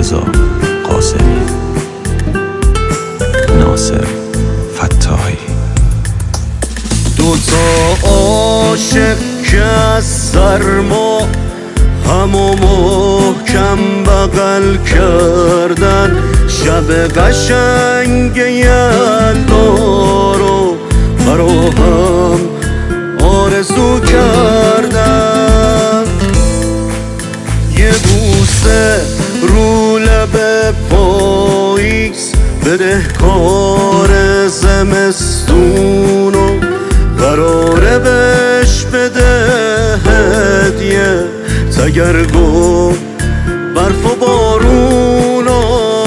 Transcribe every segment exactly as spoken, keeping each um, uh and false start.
رضا قاسمی، ناصر فتاحی. دوتا عاشق که از سرما همو محکم بغل کردن، شب قشنگ یلدا رو برا هم آرزو کردن. یه بوسه رو لب پاییز بدهکار زمستونو قراره بهش بده هدیه تگرگ و برف و بارونو.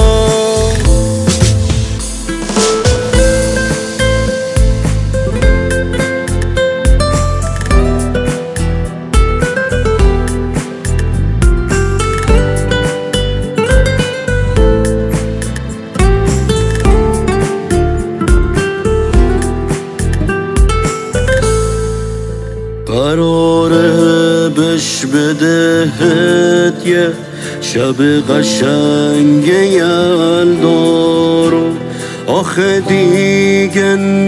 قراره بش بده هدیه شب قشنگ یلدا رو، آخه دیگه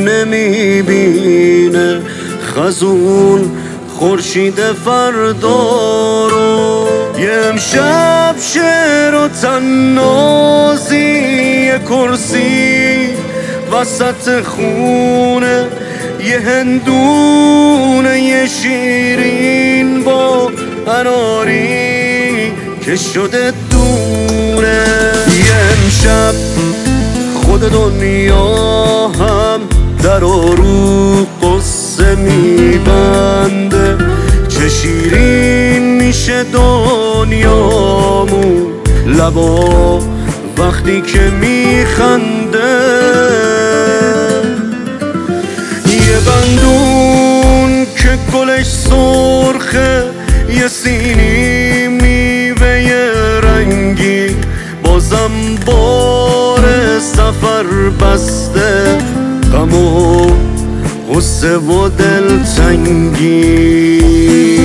نمیبینه خزون خورشید فردا رو. یه امشب شعر و تنازی، یه کرسی وسط خونه، یه هندونه یه شیرین با اناری که شده دونه. یه امشب خود دنیا هم در و رو قصه میبنده، چه شیرین میشه دنیامون لبا وقتی که میخنده. یه بندون که گلش سرخه، یه سینی میوه رنگی، بازم بار سفر بسته غم و غصه و دلتنگی.